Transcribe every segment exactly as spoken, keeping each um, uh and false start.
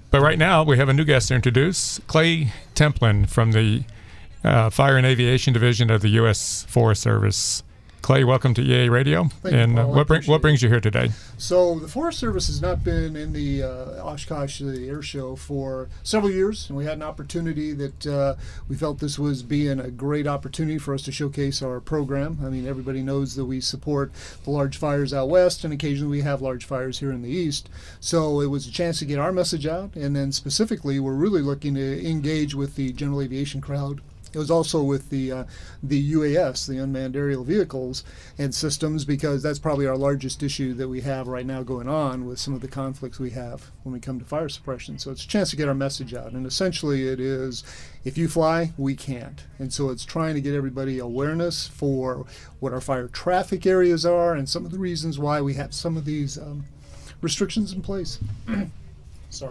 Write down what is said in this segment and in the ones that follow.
But right now, we have a new guest to introduce, Clay Templin from the uh, Fire and Aviation Division of the U S Forest Service. Clay, welcome to E A Radio. Thank and you, uh, Paul. what, bring, what brings you here today? So the Forest Service has not been in the uh, Oshkosh the air show for several years, and we had an opportunity that uh, we felt this was being a great opportunity for us to showcase our program. I mean, everybody knows that we support the large fires out west, and occasionally we have large fires here in the east. So it was a chance to get our message out, and then specifically we're really looking to engage with the general aviation crowd. It was also with the uh, the U A S, the unmanned aerial vehicles and systems, because that's probably our largest issue that we have right now going on with some of the conflicts we have when we come to fire suppression. So it's a chance to get our message out. And essentially it is, if you fly, we can't. And so it's trying to get everybody awareness for what our fire traffic areas are and some of the reasons why we have some of these um, restrictions in place. Sorry.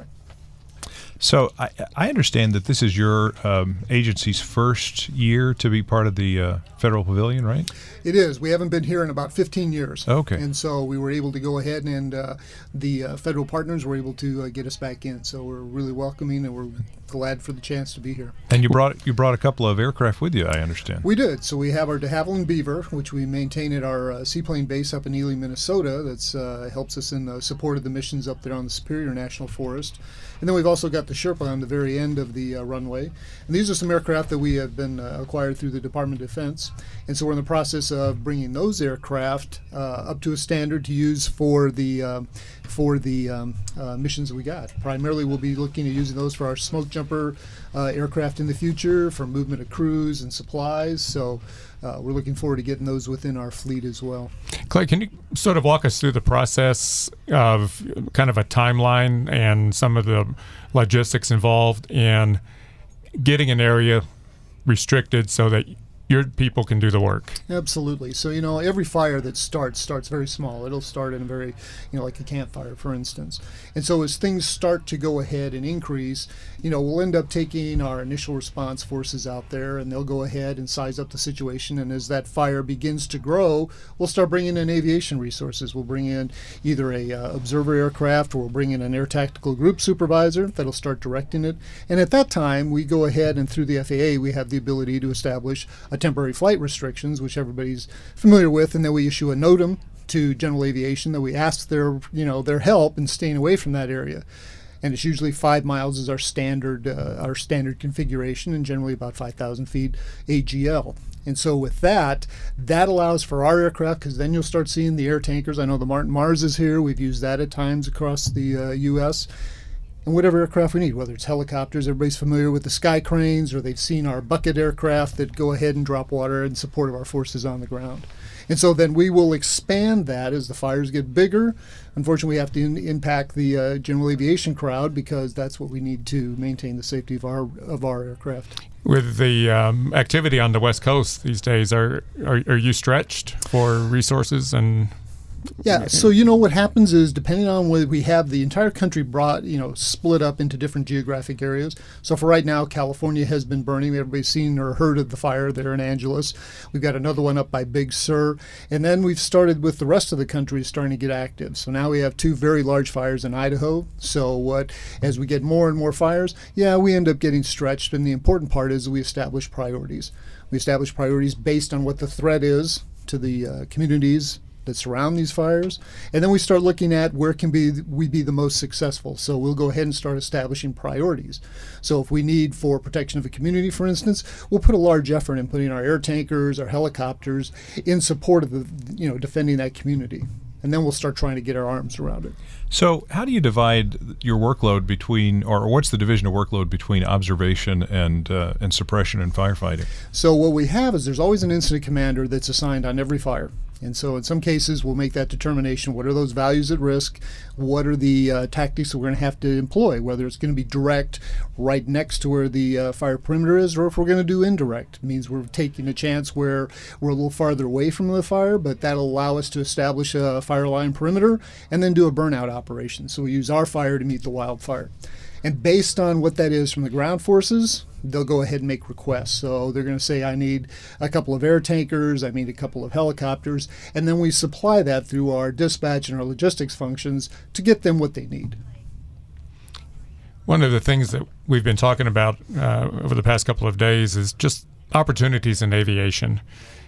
So I, I understand that this is your um, agency's first year to be part of the uh, Federal Pavilion, right? It is. We haven't been here in about fifteen years. Okay. And so we were able to go ahead and uh, the uh, federal partners were able to uh, get us back in. So we're really welcoming and we're glad for the chance to be here. And you brought you brought a couple of aircraft with you, I understand. We did. So we have our de Havilland Beaver, which we maintain at our uh, seaplane base up in Ely, Minnesota. That's uh, helps us in the support of the missions up there on the Superior National Forest. And then we've also got the Sherpa on the very end of the uh, runway. And these are some aircraft that we have been uh, acquired through the Department of Defense. And so we're in the process of bringing those aircraft uh, up to a standard to use for the uh, for the um, uh, missions that we got. Primarily, we'll be looking at using those for our smoke jumper uh, aircraft in the future, for movement of crews and supplies. So uh, we're looking forward to getting those within our fleet as well. Clay, can you sort of walk us through the process of kind of a timeline and some of the logistics involved in getting an area restricted so that your people can do the work? Absolutely. So, you know, every fire that starts starts very small. It'll start in a very, you know, like a campfire, for instance. And so as things start to go ahead and increase, you know, we'll end up taking our initial response forces out there, and they'll go ahead and size up the situation. And as that fire begins to grow, we'll start bringing in aviation resources. We'll bring in either a uh, observer aircraft, or we'll bring in an air tactical group supervisor that'll start directing it. And at that time, we go ahead and through the F A A, we have the ability to establish a temporary flight restrictions, which everybody's familiar with, and then we issue a NOTAM to General Aviation that we ask their, you know, their help in staying away from that area. And it's usually five miles is our standard uh, our standard configuration, and generally about five thousand feet A G L. And so with that, that allows for our aircraft, because then you'll start seeing the air tankers. I know the Martin Mars is here. We've used that at times across the uh, U S And whatever aircraft we need, whether it's helicopters, everybody's familiar with the sky cranes, or they've seen our bucket aircraft that go ahead and drop water in support of our forces on the ground. And so then we will expand that as the fires get bigger. Unfortunately, we have to in- impact the uh, general aviation crowd, because that's what we need to maintain the safety of our of our aircraft. With the um, activity on the West Coast these days, are, are are you stretched for resources and? Yeah, so you know what happens is, depending on whether we have the entire country brought, you know, split up into different geographic areas. So for right now, California has been burning. Everybody's seen or heard of the fire there in Angeles. We've got another one up by Big Sur. And then we've started with the rest of the country starting to get active. So now we have two very large fires in Idaho. So what, as we get more and more fires, yeah, we end up getting stretched. And the important part is we establish priorities. We establish priorities based on what the threat is to the uh, communities that surround these fires, and then we start looking at where can be we be the most successful. So we'll go ahead and start establishing priorities. So if we need for protection of a community, for instance, we'll put a large effort in putting our air tankers, our helicopters in support of the, you know, defending that community. And then we'll start trying to get our arms around it. So how do you divide your workload between, or what's the division of workload between observation and uh, and suppression and firefighting? So what we have is there's always an incident commander that's assigned on every fire. And so in some cases, we'll make that determination. What are those values at risk? What are the uh, tactics that we're going to have to employ, whether it's going to be direct right next to where the uh, fire perimeter is, or if we're going to do indirect. It means we're taking a chance where we're a little farther away from the fire, but that'll allow us to establish a fire line perimeter and then do a burnout operation. So we use our fire to meet the wildfire. And based on what that is from the ground forces, they'll go ahead and make requests. So they're going to say, I need a couple of air tankers, I need a couple of helicopters, and then we supply that through our dispatch and our logistics functions to get them what they need. One of the things that we've been talking about uh, over the past couple of days is just opportunities in aviation.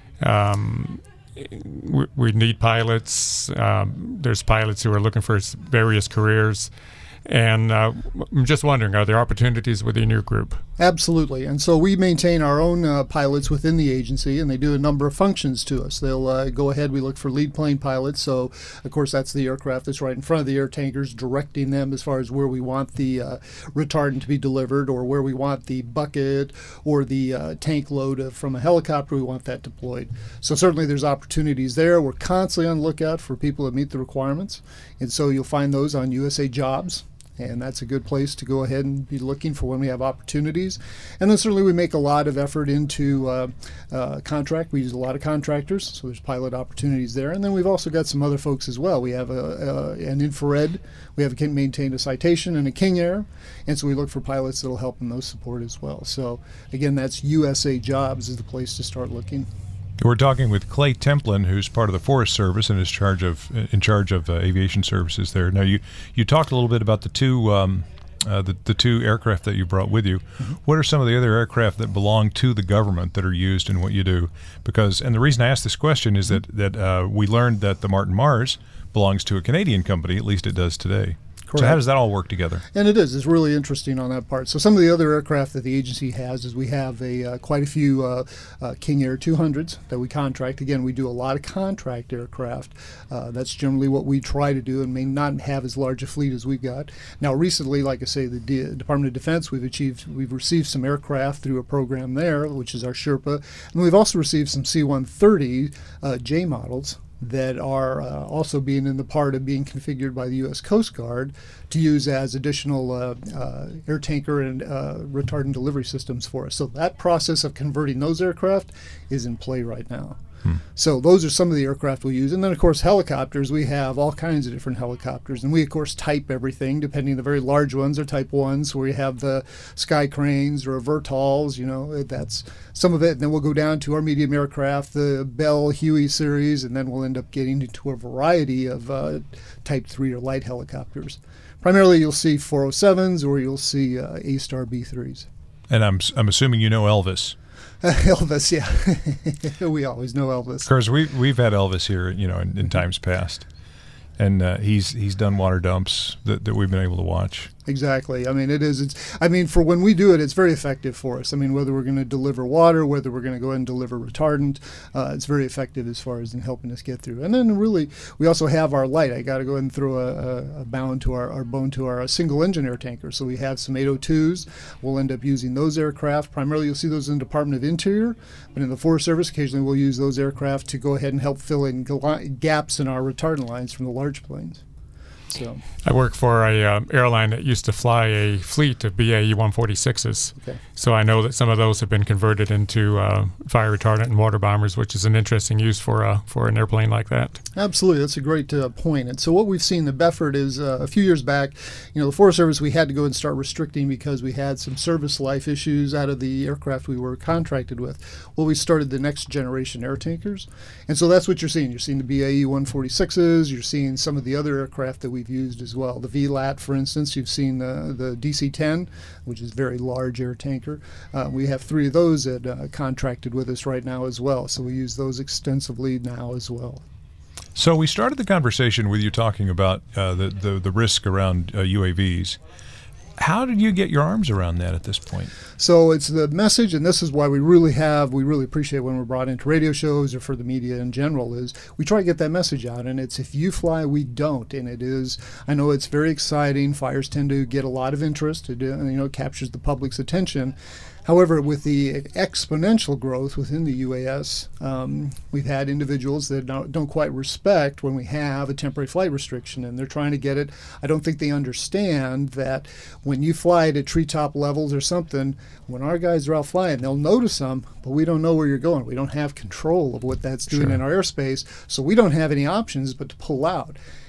Um, we, we need pilots. Um, there's pilots who are looking for various careers. And uh, I'm just wondering, are there opportunities within your group? Absolutely. And so we maintain our own uh, pilots within the agency, and they do a number of functions to us. They'll uh, go ahead, we look for lead plane pilots. So, of course, that's the aircraft that's right in front of the air tankers, directing them as far as where we want the uh, retardant to be delivered, or where we want the bucket or the uh, tank load of, from a helicopter, we want that deployed. So certainly there's opportunities there. We're constantly on the lookout for people that meet the requirements. And so you'll find those on U S A Jobs. And that's a good place to go ahead and be looking for when we have opportunities. And then certainly we make a lot of effort into uh, uh, contract. We use a lot of contractors, so there's pilot opportunities there. And then we've also got some other folks as well. We have a, a, an infrared. We have a, maintained a Citation and a King Air. And so we look for pilots that will help in those support as well. So again, that's U S A Jobs is the place to start looking. We're talking with Clay Templin, who's part of the Forest Service and is charge of in charge of uh, aviation services there. Now, you, you talked a little bit about the two um, uh, the, the two aircraft that you brought with you. Mm-hmm. What are some of the other aircraft that belong to the government that are used in what you do? Because, and the reason I ask this question is that that uh, we learned that the Martin Mars belongs to a Canadian company. At least it does today. Correct. So how does that all work together? And it is. It's really interesting on that part. So some of the other aircraft that the agency has is we have a uh, quite a few uh, uh, King Air two hundreds that we contract. Again, we do a lot of contract aircraft. Uh, that's generally what we try to do and may not have as large a fleet as we've got. Now, recently, like I say, the D- Department of Defense, we've achieved, we've received some aircraft through a program there, which is our Sherpa. And we've also received some C one thirty uh, J models that are uh, also being in the part of being configured by the U S Coast Guard to use as additional uh, uh, air tanker and uh, retardant delivery systems for us. So that process of converting those aircraft is in play right now. Hmm. So those are some of the aircraft we use. And then, of course, helicopters. We have all kinds of different helicopters. And we, of course, type everything, depending. The very large ones are type ones, where we have the Sky Cranes or Vertals, you know, that's some of it. And then we'll go down to our medium aircraft, the Bell Huey series, and then we'll end up getting into a variety of uh, type three or light helicopters. Primarily, you'll see four oh sevens or you'll see uh, A-Star B threes. And I'm I'm assuming you know Elvis. Uh, Elvis, yeah. We always know Elvis. Of course, we, we've had Elvis here, you know, in, in times past. And uh, he's he's done water dumps that, that we've been able to watch. Exactly. I mean, it is. It's. I mean, for when we do it, it's very effective for us. I mean, whether we're going to deliver water, whether we're going to go ahead and deliver retardant, uh, it's very effective as far as in helping us get through. And then really, we also have our light. I got to go ahead and throw a, a, a bound to our, our bone to our single engine air tanker. So we have some eight oh twos. We'll end up using those aircraft. Primarily, you'll see those in the Department of Interior, but in the Forest Service, occasionally we'll use those aircraft to go ahead and help fill in gaps in our retardant lines from the large planes. So. I work for a um, airline that used to fly a fleet of B A E one forty-sixes. Okay. So I know that some of those have been converted into uh, fire retardant and water bombers, which is an interesting use for uh, for an airplane like that. Absolutely. That's a great uh, point. And so what we've seen, the Befford, is uh, a few years back, you know, the Forest Service, we had to go and start restricting because we had some service life issues out of the aircraft we were contracted with. Well, we started the next generation air tankers. And so that's what you're seeing. You're seeing the B A E one forty-sixes. You're seeing some of the other aircraft that we've used as well. The V LAT, for instance, you've seen the, the D C ten, which is a very large air tanker. Uh, we have three of those that uh, contracted with us right now as well. So we use those extensively now as well. So we started the conversation with you talking about uh, the, the, the risk around uh, U A Vs. How did you get your arms around that at this point? So it's the message, and this is why we really have, we really appreciate when we're brought into radio shows or for the media in general, is we try to get that message out, and it's if you fly, we don't. And it is, I know it's very exciting. Fires tend to get a lot of interest. It, you know, it captures the public's attention. However, with the exponential growth within the U A S, um, we've had individuals that don't, don't quite respect when we have a temporary flight restriction, and they're trying to get it. I don't think they understand that when you fly at treetop levels or something, when our guys are out flying, they'll notice them, but we don't know where you're going. We don't have control of what that's doing Sure. in our airspace, so we don't have any options but to pull out.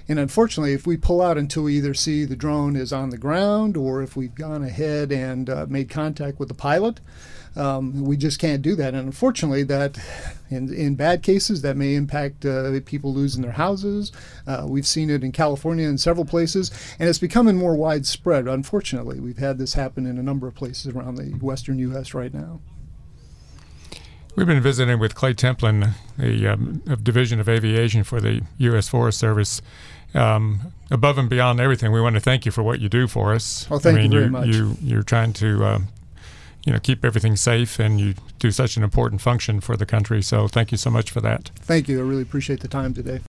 And unfortunately, if we pull out until we either see the drone is on the ground or if we've gone ahead and uh, made contact with the pilot, um, we just can't do that. And unfortunately, that in, in bad cases, that may impact uh, people losing their houses. Uh, we've seen it in California in several places, and it's becoming more widespread. Unfortunately, we've had this happen in a number of places around the western U S right now. We've been visiting with Clay Templin, the um, of Division of Aviation for the U S Forest Service. Um, above and beyond everything, we want to thank you for what you do for us. Oh, thank I mean, you very you, much. You, you're trying to, uh, you know, keep everything safe, and you do such an important function for the country. So thank you so much for that. Thank you. I really appreciate the time today.